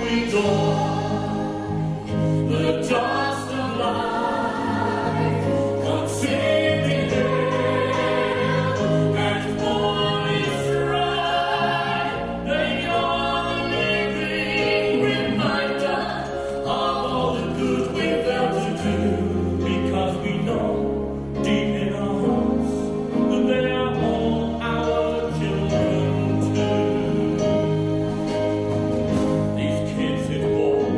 These kids hit walls.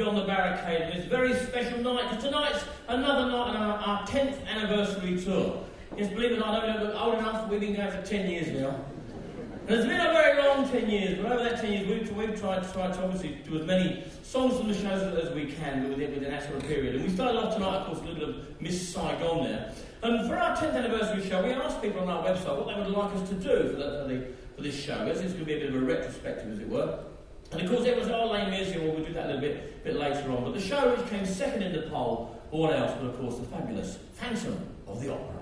on the barricade on this very special night, because tonight's another night on our 10th anniversary tour. Yes, believe it or not, I don't look old enough, we've been going for 10 years now. And it's been a very long 10 years, but over that 10 years we've tried to obviously do as many songs from the shows as we can within that sort of period. And we started off tonight, of course, with a little bit of Miss Saigon there. And for our 10th anniversary show, we asked people on our website what they would like us to do for this show. This is going to be a bit of a retrospective, as it were. And of course, it was our lame music, well, we'll do that a little bit later on. But the show which came second in the poll, what else? But of course, the fabulous Phantom of the Opera.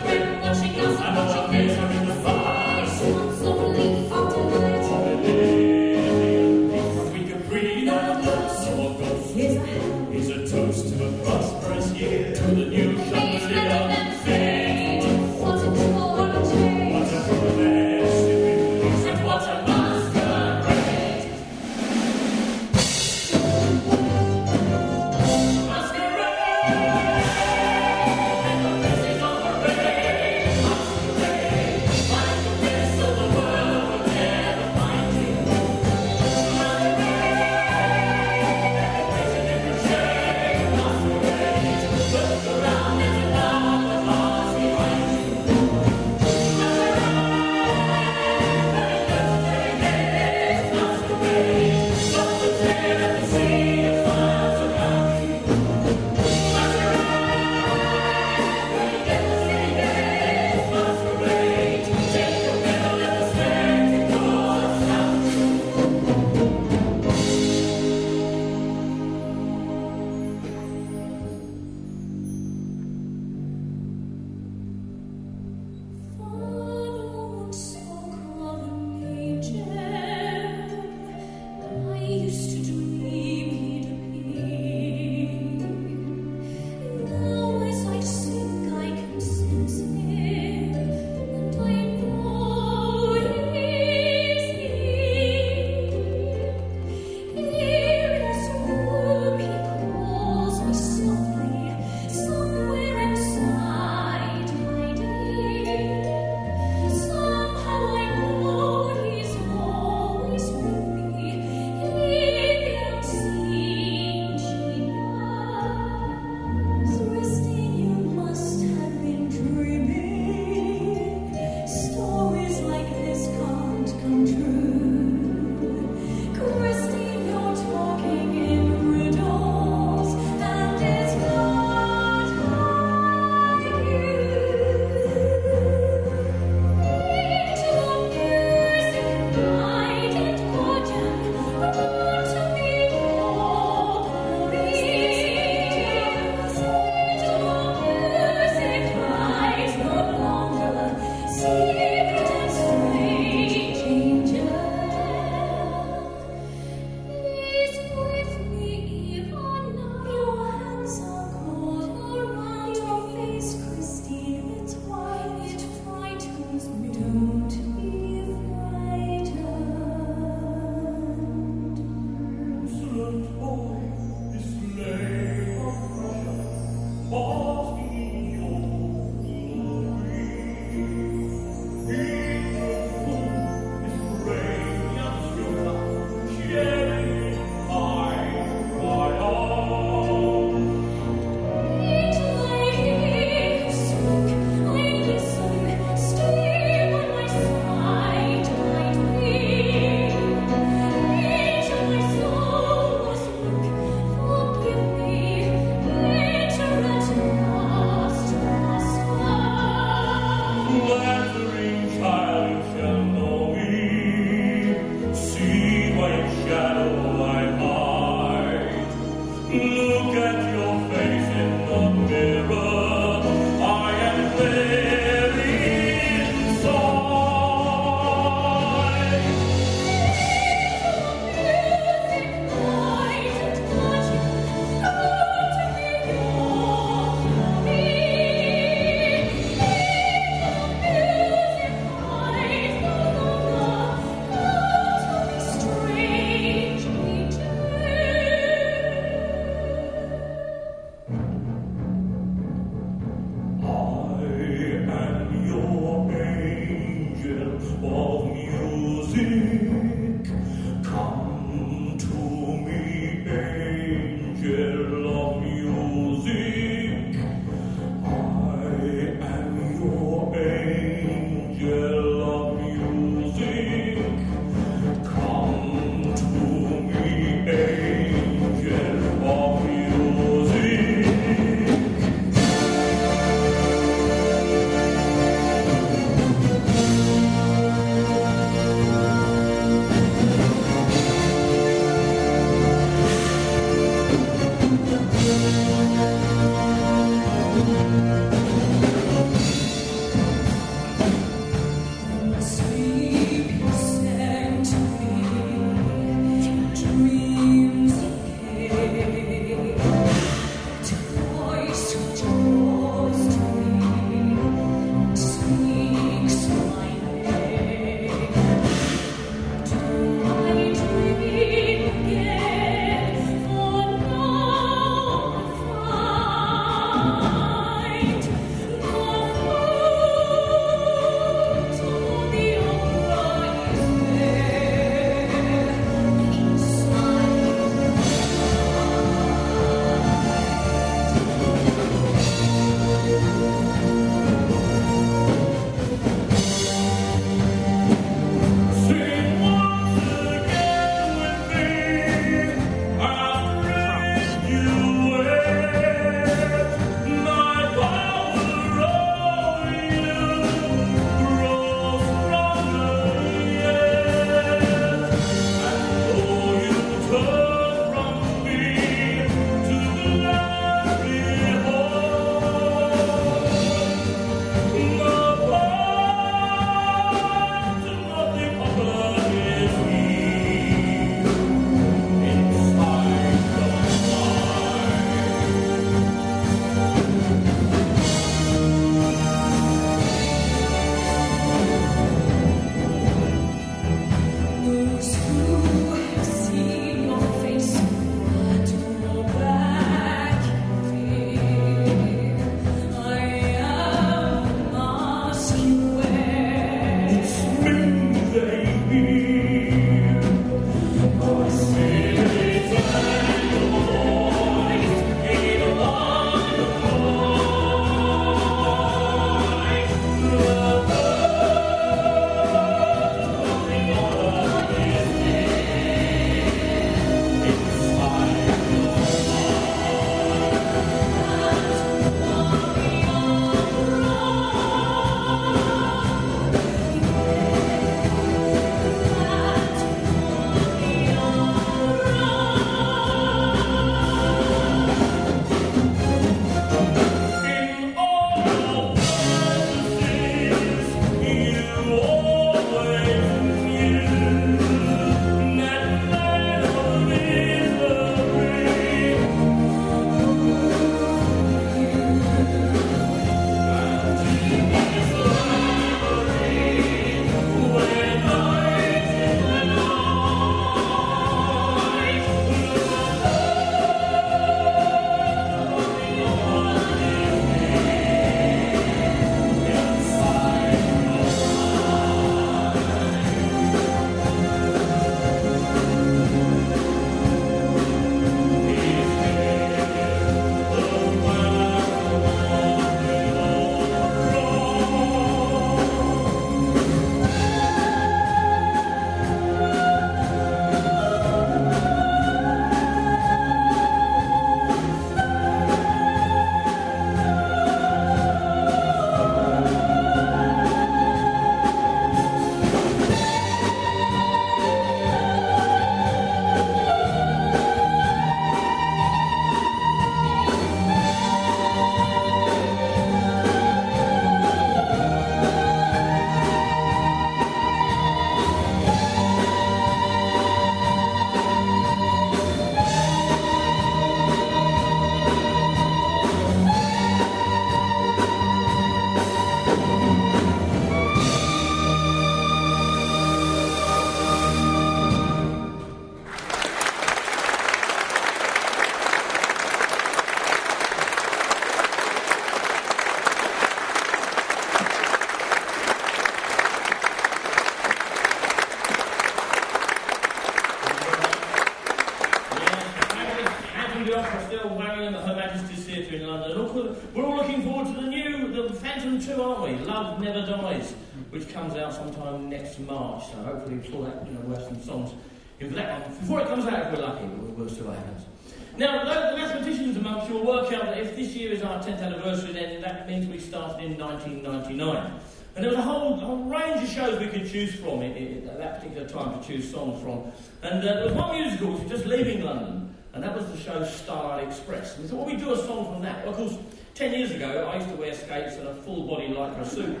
season 2, aren't we? Love Never Dies, which comes out sometime next March. So hopefully before that, we'll have some songs in for that one. Before it comes out, if we're lucky, we'll see what happens. Now, the mathematicians amongst you will work out that if this year is our 10th anniversary, then that means we started in 1999. And there was a whole range of shows we could choose from at that particular time to choose songs from. And there was one musical which was just leaving London, and that was the show Starlight Express. And we thought, well, we'd do a song from that. Well, of course, 10 years ago, I used to wear skates and a full-body lycra suit.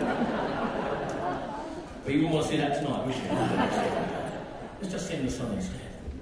But you wouldn't want to see that tonight, would you? Let's just sing the song instead.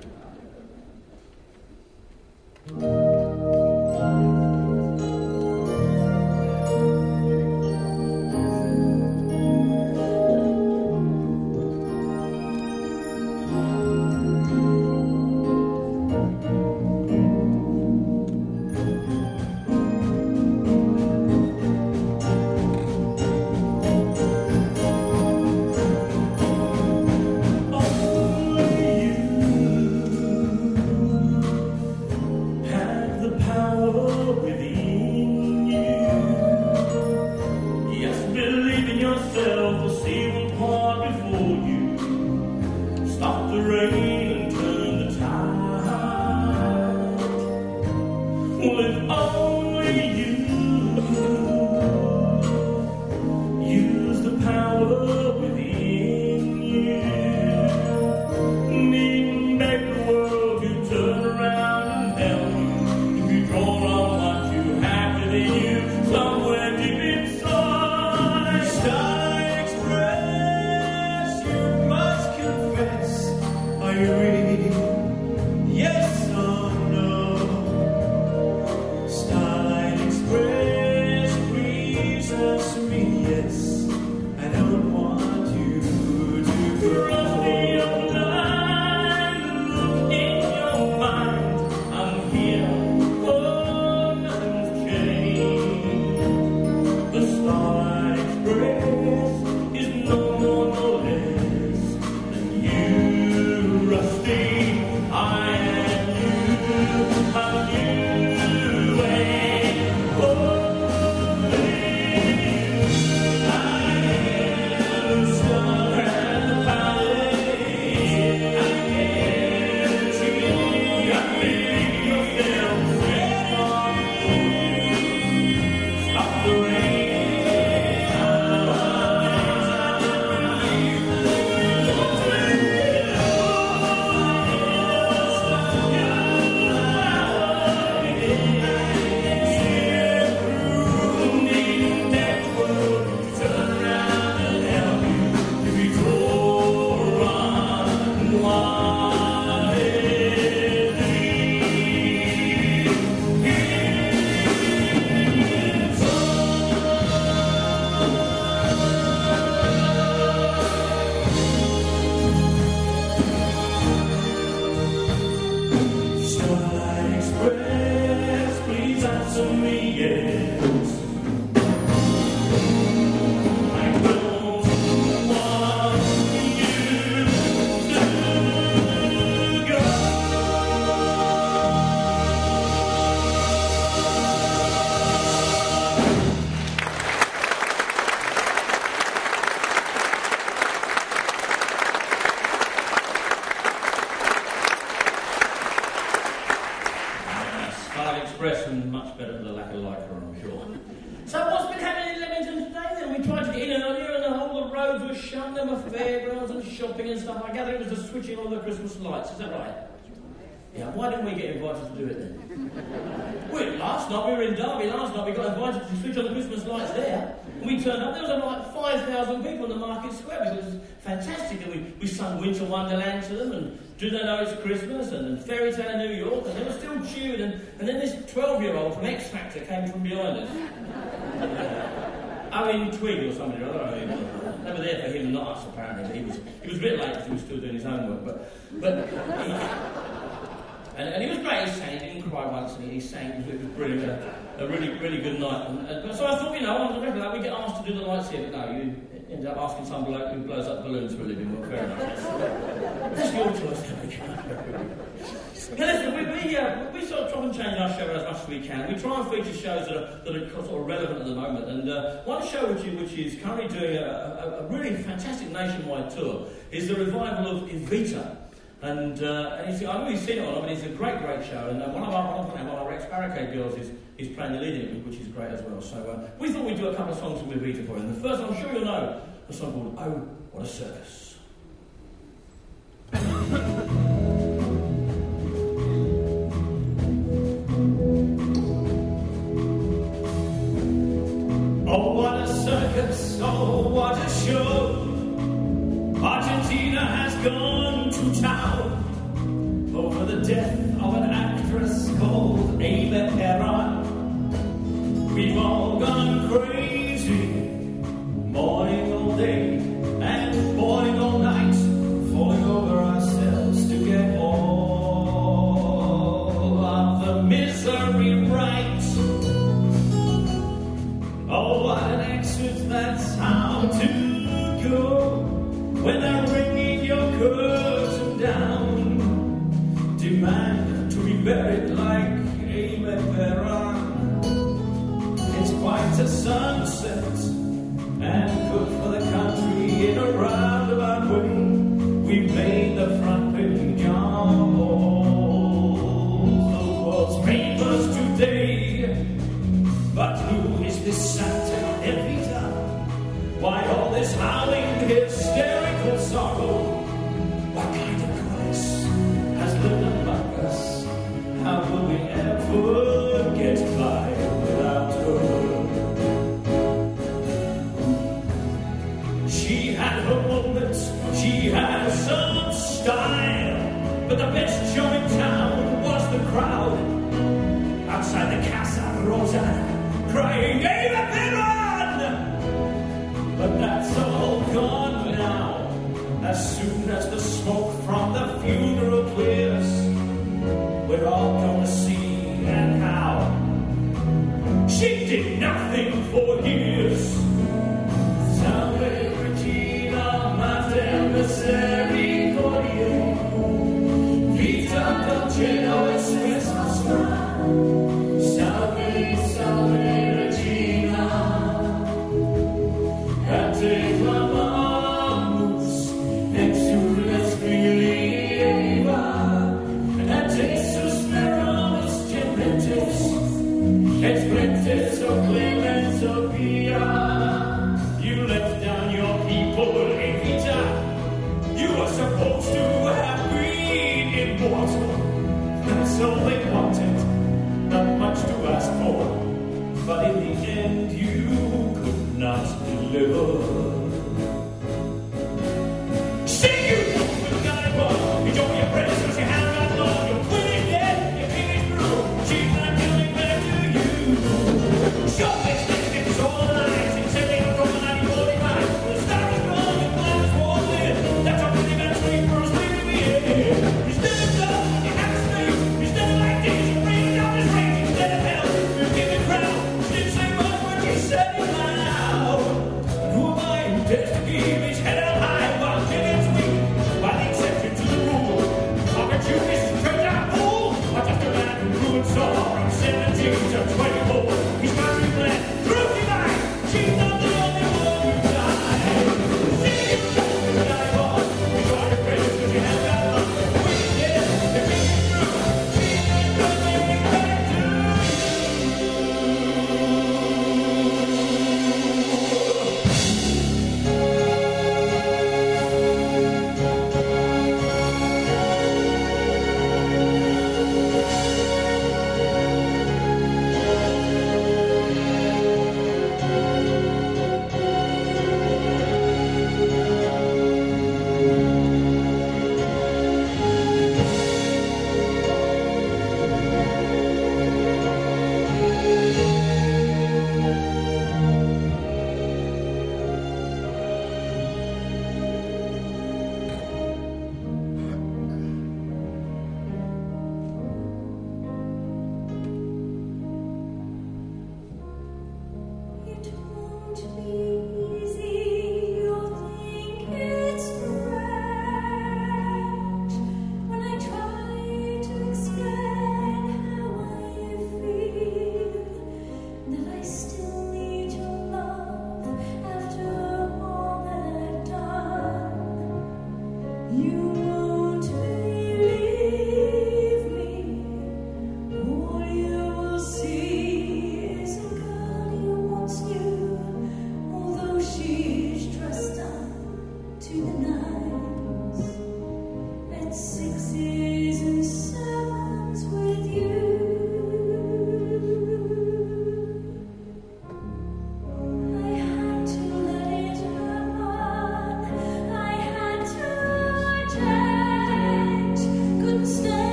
Switching on the Christmas lights, is that right? Yeah, why didn't we get invited to do it then? Last night, we were in Derby last night, we got invited to switch on the Christmas lights there. And we turned up, there was like 5,000 people in the market square. It was fantastic. And we sung Winter Wonderland to them, and Do They Know It's Christmas, and Fairy Tale in New York, and they were still cheering. And then this 12-year-old from X Factor came from behind us. Owen Twig or somebody, I don't know. They were there for him, not us apparently. He was a bit late because he was still doing his homework, but he was great. He sang, he didn't cry once, and he sang. It was brilliant, a really good night. So I thought, on the regular, we get asked to do the lights here, but no, you end up asking some bloke who blows up balloons for a living. Well, fair enough. That's your choice. Now listen, we sort of try and change our show as much as we can. We try and feature shows that are sort of relevant at the moment. And one show which is currently doing a really fantastic nationwide tour is the revival of Evita. And I've really seen it on. I mean, it's a great show. And one of our ex-Barricade girls is playing the lead in it, which is great as well. So we thought we'd do a couple of songs from Evita for you. And the first, I'm sure you'll know, a song called "Oh, What a Circus." Oh, what a circus, oh, what a show. Argentina has gone to town over the death of an actress called Eva Perón. We've all gone crazy, mourning all day and mourning all night, falling over ourselves to get all of the misery right. Oh, what an exit, that's how to go when they're ringing your curtain down. Demand to be buried like Eva Perón. It's quite a sunset and good for the country in a roundabout way. We made the front page on all the world's papers today. But who is this Santa Evita? Why all this howling, hysterical sorrow? What kind of goddess has lived among us? How will we ever get by without her? She had her moments, she had some style, but the best show in town was the crowd outside the Casa Rosa, crying Eva Perón! But that's all gone now. As soon as the smoke from the funeral clears, we're all gonna see and how she did nothing for years. Salve Regina, Mater Misericordiae, Vita Dulcino es Christmas. Salve, salve Regina, et te clamamus, exules fili Eva, et te suspiramus gementes, et frentes o clemens o pia. You let down your people, Evita. You were supposed to have been immortal. That's all they wanted. Not much to ask for, but in the end you could not deliver. Sing you, little guy, boy, enjoy your presents, cause you have got love. You're winning dead, your king is through. She's not coming back to you. Show face, it's all lies. It's every from 1945. When the star is gone, your mind is warm in. That's a really bad sleep for a sleepy being. Instead of love, you have to stay. Instead of like this, you bring it down this range. Instead of hell, you give it crown. Didn't say much, but you said it loud. And who am I who dares to keep his head held high while giving sweet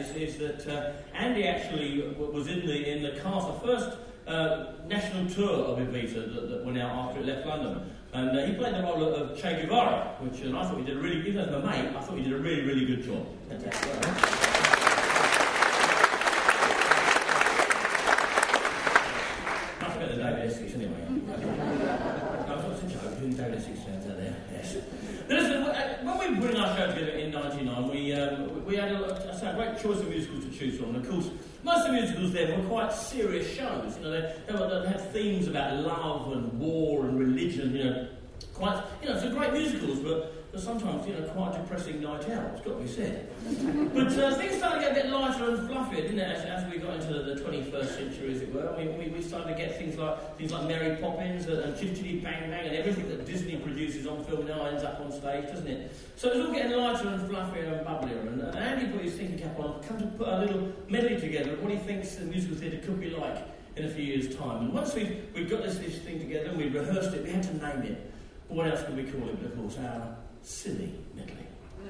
is that Andy actually was in the cast, the first national tour of Evita that went out after it left London. And he played the role of Che Guevara, which I thought he did a really, even as my mate, I thought he did a really, really good job. Much better than David Essex, anyway. No, it's a joke, doing David Essex fans out there, yes. Listen, when we were putting our show together in '99, we had a great choice of musicals to choose from. And of course, most of the musicals then were quite serious shows. You know, they had themes about love and war and religion. You know, quite. You know, some great musicals, but sometimes quite a depressing night out. It's got to be said. But things started to get a bit lighter and fluffier, didn't it? As we got into the 21st century, as it were. We started to get things like Mary Poppins and Chitty Chitty Bang Bang and everything that Disney produces on film now ends up on stage, doesn't it? So it was all getting lighter and fluffier and bubblier. And Andy put his thinking cap on, come to put a little medley together of what he thinks the musical theatre could be like in a few years' time. And once we've got this thing together and we rehearsed it, we had to name it. But what else could we call it? But of course, our silly medley.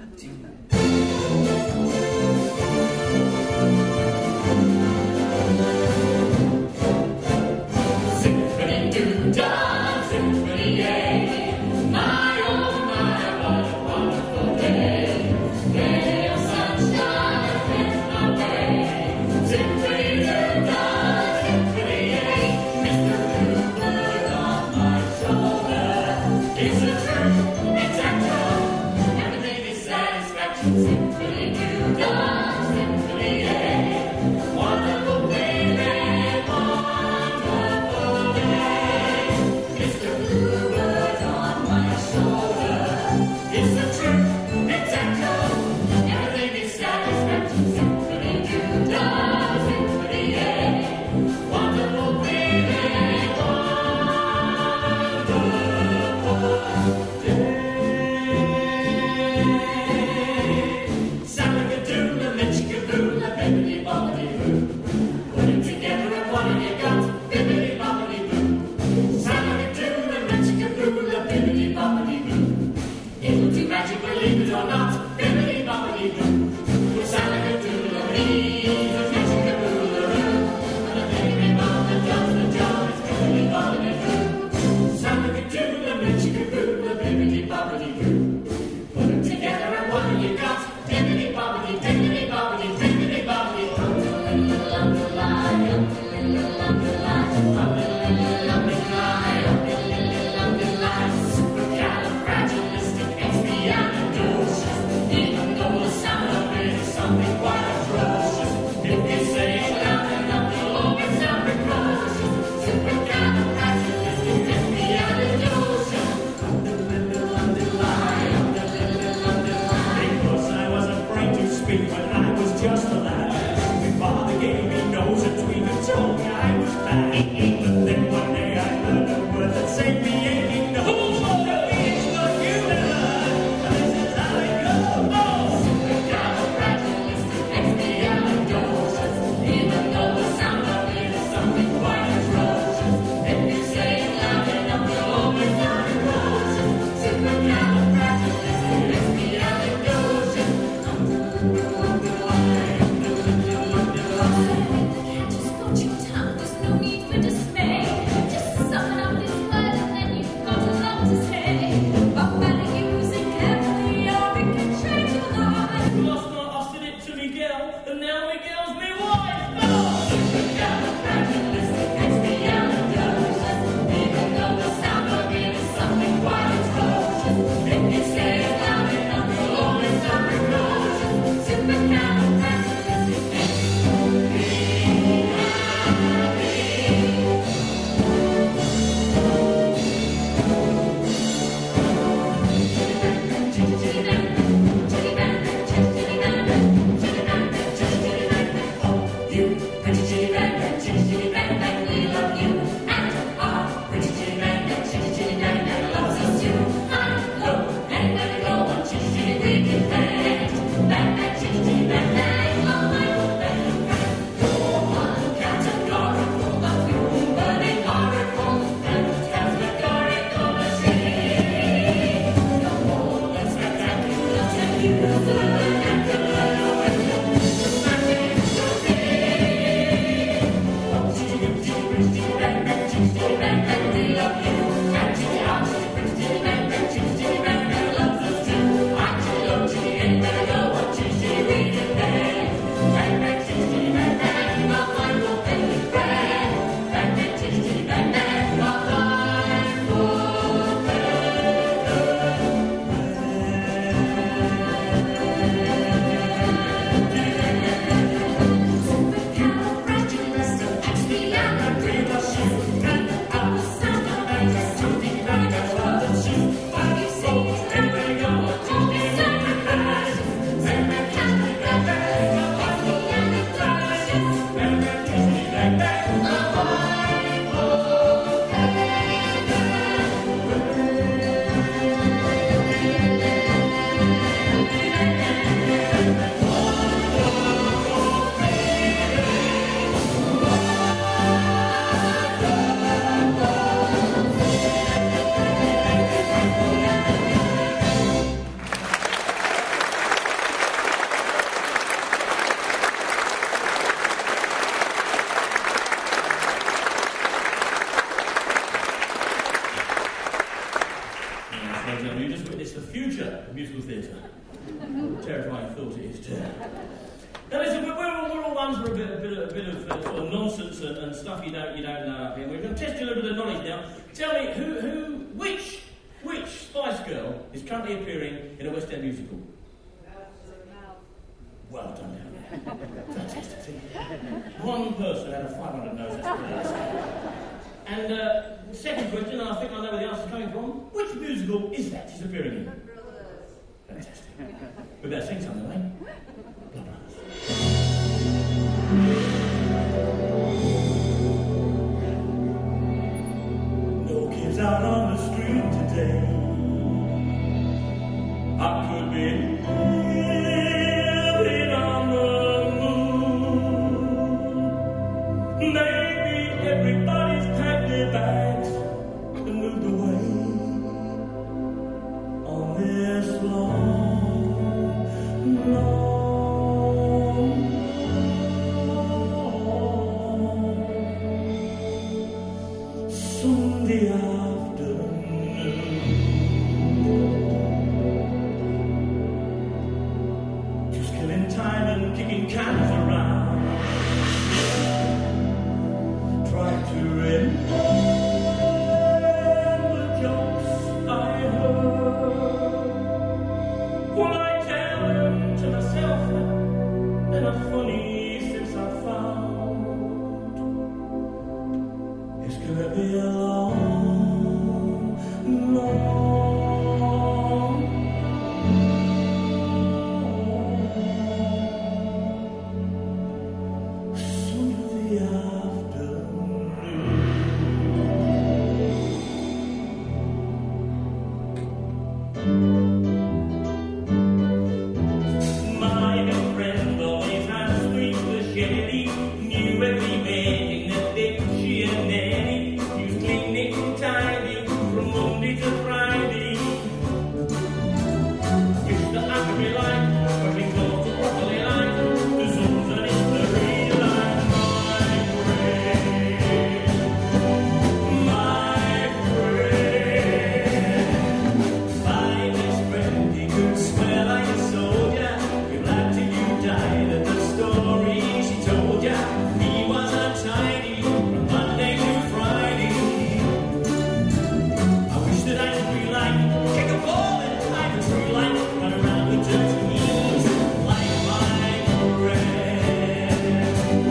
Symphony-doo-dah, symphony-yay. My, oh my, what a wonderful day. Day of sunshine in my way. Symphony-doo-dah, symphony-yay. Mr. Bluebird on my shoulder. It's a true, it's a true. Everything is satisfaction. Symphony-doo-dah, symphony-yay. You just witnessed the future of musical theatre. Terrifying thought it is too. Now listen, we're all ones for a bit of sort of nonsense and stuff you don't know up here. We're going to test you a little bit of knowledge now. Tell me which Spice Girl is currently appearing in a West End musical? Well done, Helen. Fantastic. One person out of 500 knows that's brilliant. And second question, and I think I know where the answer's coming from. Which musical is that she's appearing in? Fantastic. We better sing something, eh? Blood Brothers. No kids out on the street today. I could be living on the moon. Maybe everybody's packed their bags and moved away on this long Sunday afternoon. Just killing time and kicking cans around. Trying to remember the jokes I heard. Will I tell them to myself? They're not funny since I found it's gonna be a Sunday afternoon. My best friend always had a sweet machete, knew every man that they she and nanny. She was clean, neat and tidy from Monday to Friday. Wish that I could be like what we call the broccoli line, the zooms and it's the real line. My best friend, he could smell like a soldier. You laughed till you died at the story she told ya. He was untidy from Monday to Friday. I wish that I could be like, kick a ball and climb a tree like, run around with dirty knees like my friend.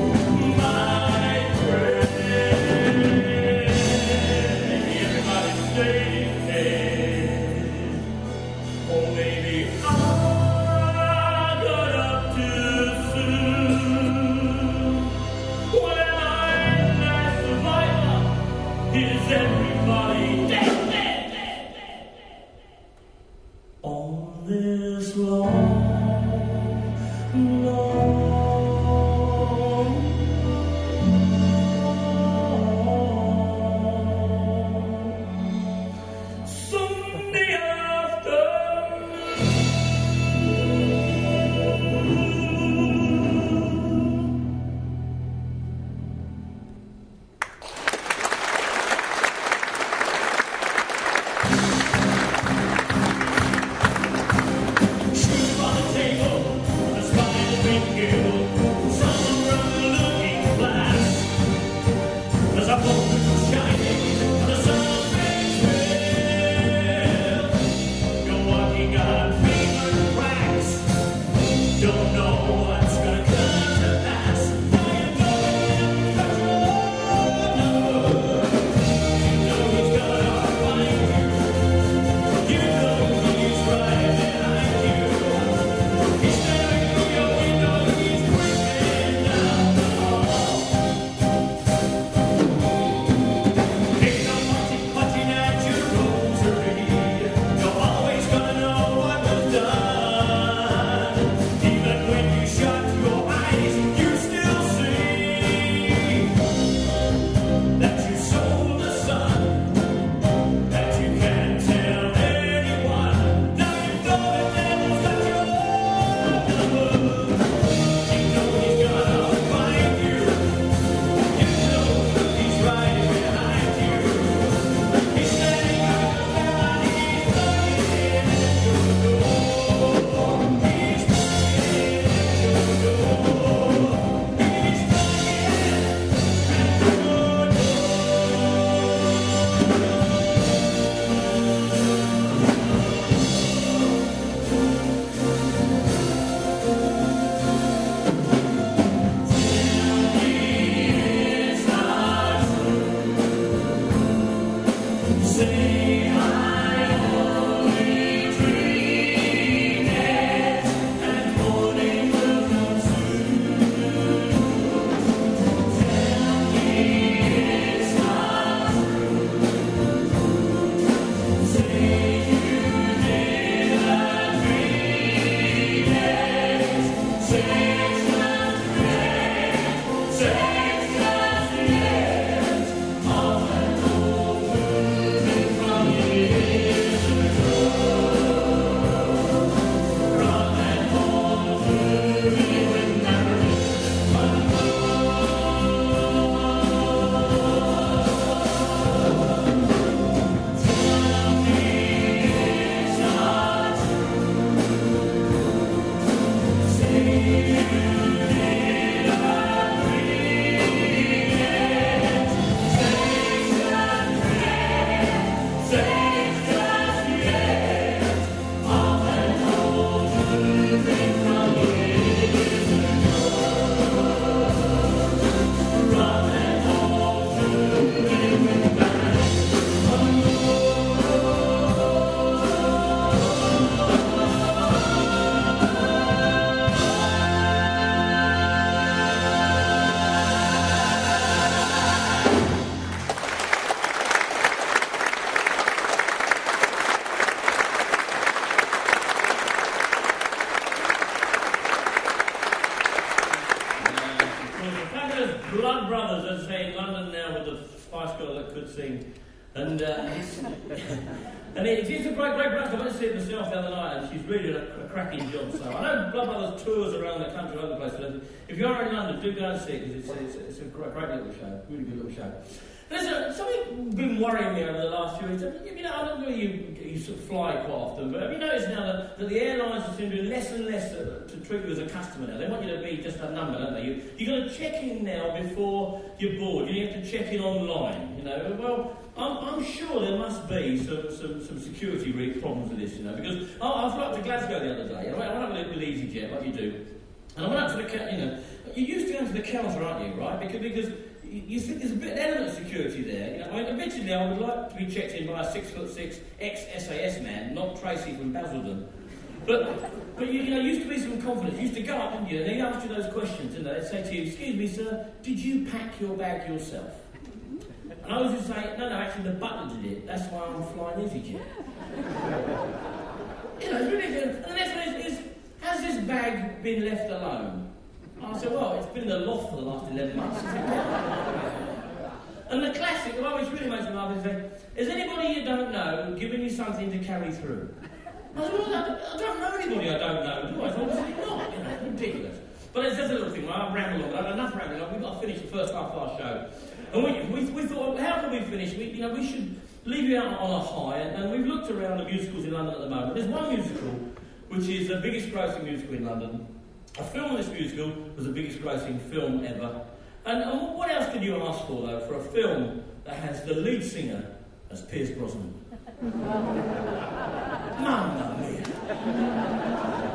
Maybe everybody stays dead. Or maybe I got up too soon. When I'm that survivor, is everybody dead? On this long Sunday good scene. And it's a great production. I went to see it myself the other night, and she's really done a cracking job. So I know Blood Brothers tours around the country, all over the place. But if you are in London, do go and see it, because it's a great little show, really good little show. There's something been worrying me over the last few weeks. You know, I don't know you sort of fly quite often, but have you noticed now that the airlines are seem to do less and less to treat you as a customer now? They want you to be just a number, don't they? You've got to check in now before you're bored. You have to check in online, you know. Well, I'm sure there must be some security problems with this, you know, because I flew up to Glasgow the other day, and I went up with EasyJet, like you do, and I went up to the counter, you know, you're used to going to the counter, aren't you, right? Because you think there's a bit of element of security there. You know, I mean, admittedly, I would like to be checked in by a 6'6" ex-SAS man, not Tracy from Basildon. But you know, used to be some confidence. You used to go up, didn't you? And they asked you those questions, didn't they? They'd say to you, "Excuse me, sir, did you pack your bag yourself?" And I was just saying, no, actually the butler did it. That's why I'm flying EasyJet. You know, it's really good. And the next one is, has this bag been left alone? I said, well, it's been in the loft for the last 11 months. And the classic, the one which really makes me laugh, is saying, is anybody you don't know giving you something to carry through? I said, well, I don't know anybody I don't know, do I? Obviously not, you know, it's ridiculous. But it's just a little thing, well, I've rambled on, I've had enough rambling on, we've got to finish the first half of our show. And we thought, well, how can we finish? We should leave you out on a high, and we've looked around the musicals in London at the moment. There's one musical, which is the biggest grossing musical in London. A film of this musical was the biggest grossing film ever. And what else could you ask for, though, for a film that has the lead singer as Pierce Brosnan? Mamma mia!